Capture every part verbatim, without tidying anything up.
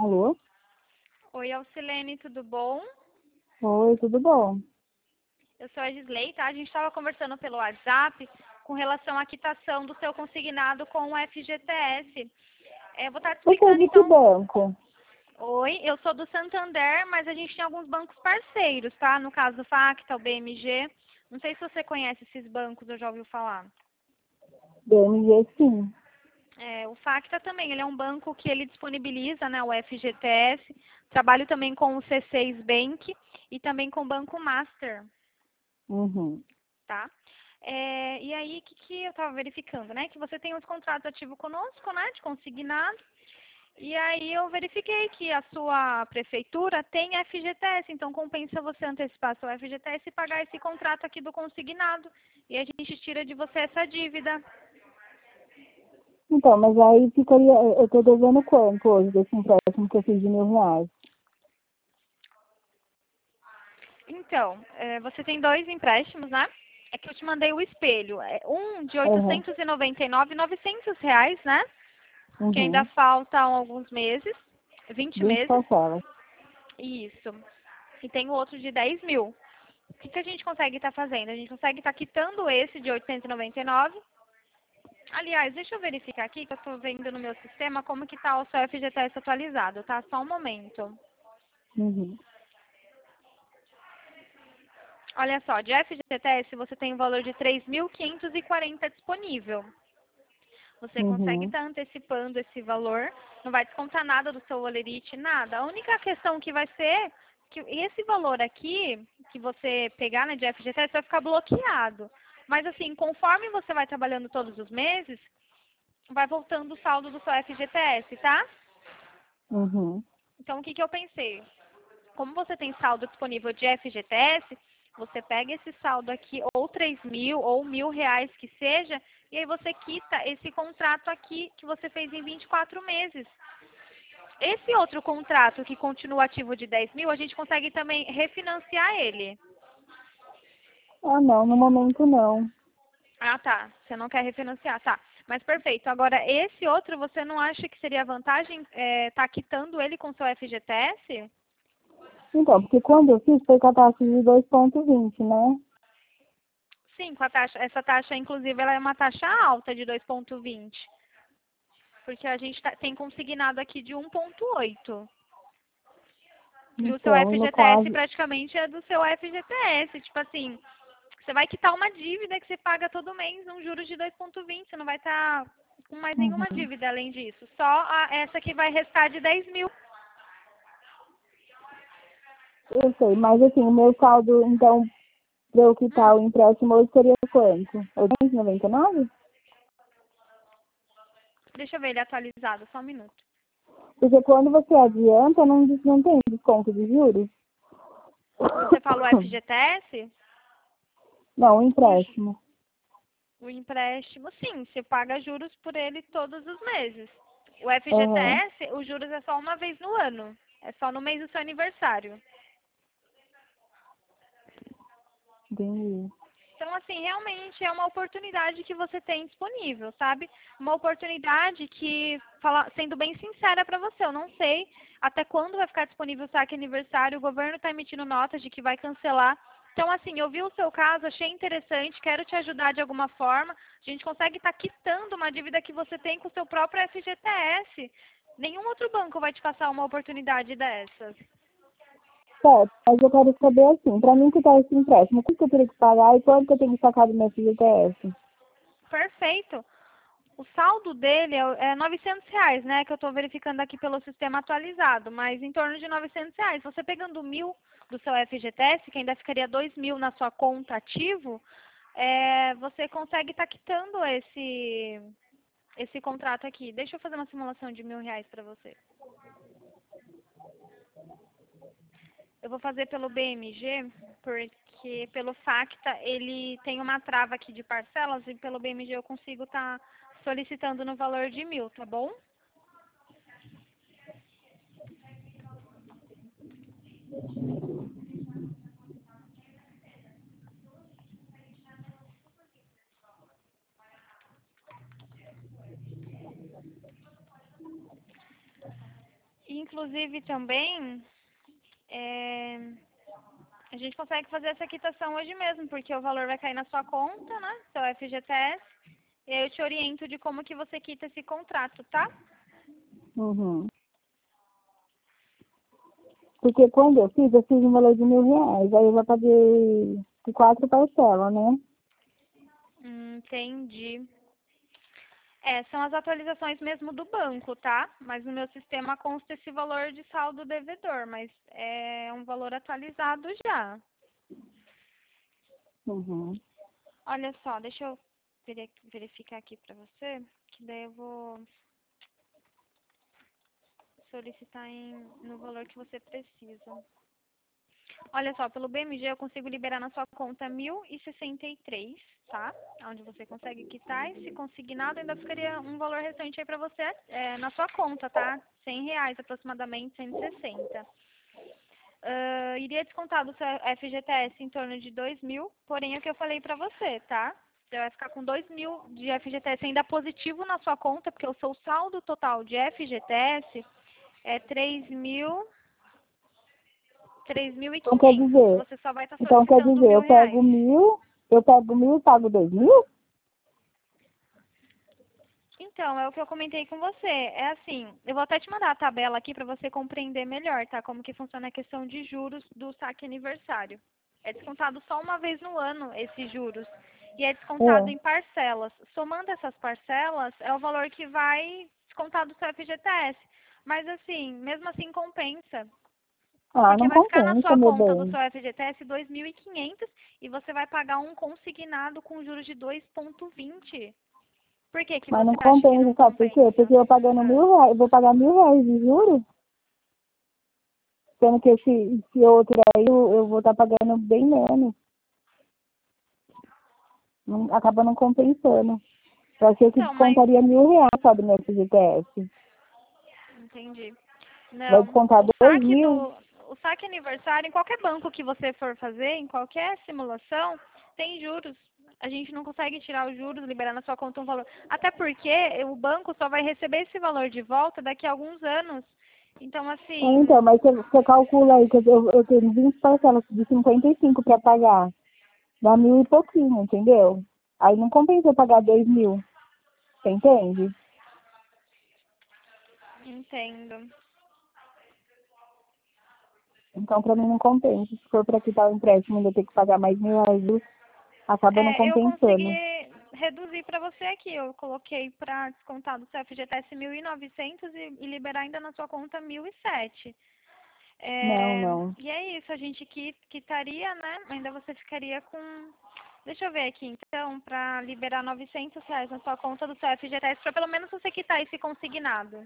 Alô? Oi, Alcilene, tudo bom? Oi, tudo bom? Eu sou a Gisley, tá? A gente estava conversando pelo WhatsApp com relação à quitação do seu consignado com o F G T S. É, eu vou estar te Você é explicando, de que então. banco? Oi, eu sou do Santander, mas a gente tem alguns bancos parceiros, tá? No caso do Facta, o B M G. Não sei se você conhece esses bancos, eu já ouviu falar. B M G, sim. É, o Facta também, ele é um banco que ele disponibiliza, né, o F G T S. Trabalho também com o C seis Bank e também com o Banco Master. Uhum. Tá? É, e aí, o que, que eu estava verificando, né? Que você tem os contratos ativos conosco, né? De consignado. E aí eu verifiquei que a sua prefeitura tem F G T S, então compensa você antecipar seu F G T S e pagar esse contrato aqui do consignado. E a gente tira de você essa dívida. Então, mas aí ficaria, eu tô devendo quanto hoje desse empréstimo que eu fiz de mil reais? Então, é, você tem dois empréstimos, né? É que eu te mandei o espelho. É um de Uhum. oitocentos e noventa e nove, novecentos reais, né? Que ainda Uhum. faltam alguns meses, vinte vinte meses. parcelas. Isso. E tem o outro de dez mil. O que, que a gente consegue estar fazendo? A gente consegue estar quitando esse de oitocentos e noventa e nove. Aliás, deixa eu verificar aqui que eu estou vendo no meu sistema como que está o seu F G T S atualizado, tá? Só um momento. Uhum. Olha só, de F G T S você tem um valor de três mil quinhentos e quarenta disponível. Você consegue Uhum. estar antecipando esse valor, não vai descontar nada do seu olerite, nada. A única questão que vai ser que esse valor aqui, que você pegar, né, de F G T S, vai ficar bloqueado. Mas assim, conforme você vai trabalhando todos os meses, vai voltando o saldo do seu F G T S, tá? Uhum. Então, o que, que eu pensei? Como você tem saldo disponível de F G T S, você pega esse saldo aqui, ou três mil, ou mil reais que seja, e aí você quita esse contrato aqui que você fez em vinte e quatro meses. Esse outro contrato que continua ativo de dez mil, a gente consegue também refinanciar ele. Ah, não, no momento não. Ah, tá. Você não quer refinanciar, tá. Mas perfeito. Agora, esse outro, você não acha que seria vantagem estar quitando ele com seu F G T S? Então, porque quando eu fiz foi com a taxa de dois ponto vinte, né? Sim, com a taxa. Essa taxa, inclusive, ela é uma taxa alta de dois ponto vinte. Porque a gente tá- tem consignado aqui de um ponto oito. E o seu Então, no F G T S caso, praticamente é do seu F G T S. Tipo assim, você vai quitar uma dívida que você paga todo mês, um juros de dois ponto vinte. Você não vai estar com mais nenhuma uhum. dívida além disso. Só a- essa que vai restar de dez mil. Eu sei, mas assim, o meu saldo, então, para eu quitar Hum, o empréstimo hoje seria quanto? oitocentos e noventa e nove? deixa eu ver ele atualizado, só um minuto. Porque quando você adianta, não, des- não tem desconto de juros? Você falou F G T S? Não, o O, ju- empréstimo. o empréstimo, sim, você paga juros por ele todos os meses. O Aham, F G T S, os juros é só uma vez no ano. É só no mês do seu aniversário. entendi. Então, assim, realmente é uma oportunidade que você tem disponível, sabe? Uma oportunidade que, fala- sendo bem sincera para você, eu não sei até quando vai ficar disponível o saque aniversário. O governo está emitindo notas de que vai cancelar. Então, assim, eu vi o seu caso, achei interessante, quero te ajudar de alguma forma. A gente consegue estar quitando uma dívida que você tem com o seu próprio F G T S. Nenhum outro banco vai te passar uma oportunidade dessas. Certo, mas eu quero saber assim, para mim quitar esse empréstimo, quanto que eu teria que pagar e quanto que eu tenho que sacar do meu F G T S? Perfeito. O saldo dele é é novecentos reais, né? Que eu estou verificando aqui pelo sistema atualizado, mas em torno de novecentos reais. Você pegando mil do seu F G T S, que ainda ficaria dois mil na sua conta ativo, é, você consegue estar quitando esse, esse contrato aqui. Deixa eu fazer uma simulação de mil reais para você. Eu vou fazer pelo B M G, porque pelo Facta ele tem uma trava aqui de parcelas e pelo B M G eu consigo estar solicitando no valor de mil, tá bom? E inclusive também, é, a gente consegue fazer essa quitação hoje mesmo, porque o valor vai cair na sua conta, né? Seu F G T S. E aí eu te oriento de como que você quita esse contrato, tá? Uhum. Porque quando eu fiz, eu fiz um valor de mil reais. Aí eu já paguei de quatro parcelas, né? Hum, entendi. É, são as atualizações mesmo do banco, tá? Mas no meu sistema consta esse valor de saldo devedor, mas é um valor atualizado já. Uhum. Olha só, deixa eu veri- verificar aqui pra você, que daí eu vou solicitar em, no valor que você precisa. Olha só, pelo B M G eu consigo liberar na sua conta mil e sessenta e três, tá? Onde você consegue quitar e se consignado ainda ficaria um valor restante aí pra você é, na sua conta, tá? cem reais aproximadamente, cento e sessenta. Uh, iria descontar do seu F G T S em torno de dois mil, porém é o que eu falei pra você, tá? Você vai ficar com dois mil de F G T S ainda positivo na sua conta, porque o seu saldo total de F G T S é três mil, três mil e Então quer quinhentos. dizer, Você só vai estar então quer solicitando dizer, mil eu pego reais. mil, eu pego mil e pago dois mil? Então, é o que eu comentei com você. É assim, eu vou até te mandar a tabela aqui para você compreender melhor, tá? Como que funciona a questão de juros do saque aniversário. É descontado só uma vez no ano esses juros. E é descontado É. em parcelas. Somando essas parcelas, é o valor que vai descontar do seu F G T S. Mas assim, mesmo assim compensa. Ah, Porque não vai ficar na compensa, sua meu conta do bem. seu F G T S dois mil e quinhentos e você vai pagar um consignado com juros de dois vírgula vinte. Por que que Mas você não acha que compensa, não sabe por quê? compensa? Porque eu pagando Ah, mil reais, eu vou pagar mil reais de juros, sendo que esse, esse outro aí eu, eu vou estar pagando bem menos. Não, acaba não compensando. Eu achei que então, mas descontaria mil reais só do meu F G T S. entendi. Vai Não, descontar o dois saque mil? do o saque aniversário em qualquer banco que você for fazer, em qualquer simulação, tem juros. A gente não consegue tirar os juros, liberar na sua conta um valor. Até porque o banco só vai receber esse valor de volta daqui a alguns anos. Então, Ah, então, assim, mas você, você calcula aí que eu, eu tenho vinte parcelas de cinquenta e cinco para pagar. Dá mil e pouquinho, entendeu? Aí não compensa eu pagar dois mil. Você entende? entendo. Então, pra mim, não compensa. Se for pra quitar o empréstimo, ainda ter que pagar mais mil reais, acaba não É, eu compensando. consegui reduzir para você aqui. Eu coloquei para descontar do seu F G T S mil e novecentos e e liberar ainda na sua conta mil e sete. Não, É, não. e é isso, a gente qui- quitaria, né? Ainda você ficaria com. Deixa eu ver aqui, então, para liberar novecentos reais na sua conta do seu F G T S, para pelo menos você quitar esse consignado.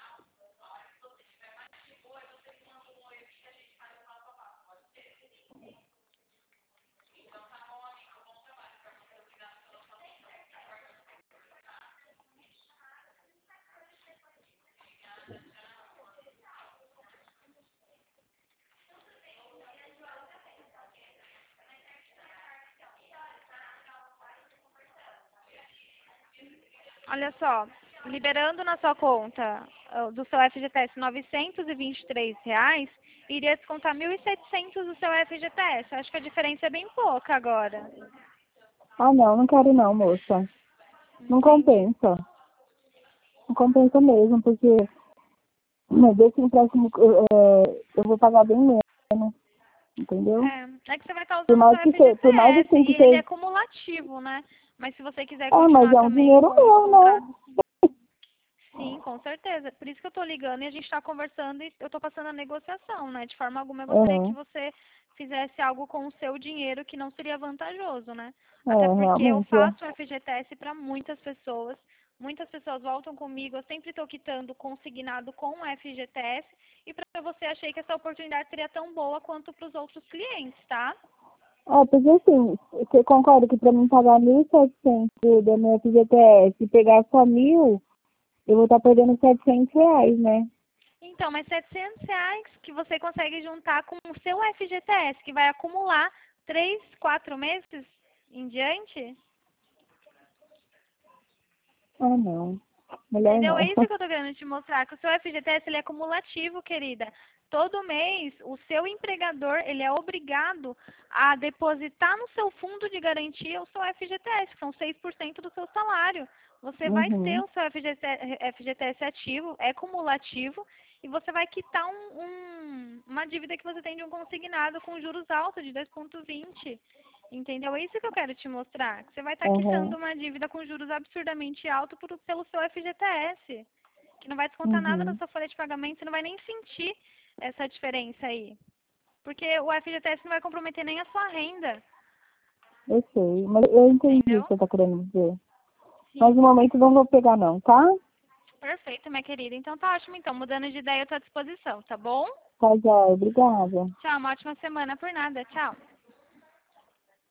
Olha só, liberando na sua conta ah, do seu F G T S novecentos e vinte e três reais, iria descontar mil e setecentos do seu F G T S. Acho que a diferença é bem pouca agora. Ah, não, não quero não, moça. Não Entendi. compensa. Não compensa mesmo, porque né, desse empréstimo é, eu vou pagar bem menos, entendeu? É, é que você vai estar Por usando o seu mais que seja, por mais F G T S assim e que ele é seja. cumulativo, né? Mas se você quiser É, mas continuar é um também dinheiro com os meu, né? contratos. Sim, com certeza. Por isso que eu tô ligando e a gente tá conversando e eu tô passando a negociação, né? De forma alguma eu gostaria que Uhum. você fizesse algo com o seu dinheiro que não seria vantajoso, né? Até É, porque eu realmente. É. faço o F G T S para muitas pessoas. Muitas pessoas voltam comigo, eu sempre estou quitando consignado com o F G T S e para você achei que essa oportunidade seria tão boa quanto para os outros clientes, tá? É, porque assim, você concorda que pra mim pagar mil e setecentos da minha F G T S e pegar só mil, eu vou estar perdendo setecentos reais, né? Então, mas setecentos reais que você consegue juntar com o seu F G T S, que vai acumular três, quatro meses em diante? Ah, não. Melhor Entendeu? não. É isso que eu tô querendo te mostrar, que o seu F G T S ele é cumulativo, querida. Todo mês, o seu empregador, ele é obrigado a depositar no seu fundo de garantia o seu F G T S, que são seis por cento do seu salário. Você vai ter Uhum, o seu F G T F G T S ativo, é cumulativo, e você vai quitar um, um- uma dívida que você tem de um consignado com juros altos de dois vírgula vinte. Entendeu? É isso que eu quero te mostrar. Que você vai estar uhum, quitando uma dívida com juros absurdamente altos por- pelo seu F G T S. Que não vai descontar nada da uhum. sua folha de pagamento, você não vai nem sentir essa diferença aí. Porque o F G T S não vai comprometer nem a sua renda. Eu sei, mas eu entendi o que Entendeu? você tá querendo dizer. Mas Sim. no momento não vou pegar não, tá? Perfeito, minha querida. Então tá ótimo. Então, mudando de ideia, eu tô à disposição, tá bom? Tá, já, obrigada. Tchau, uma ótima semana por nada. Tchau.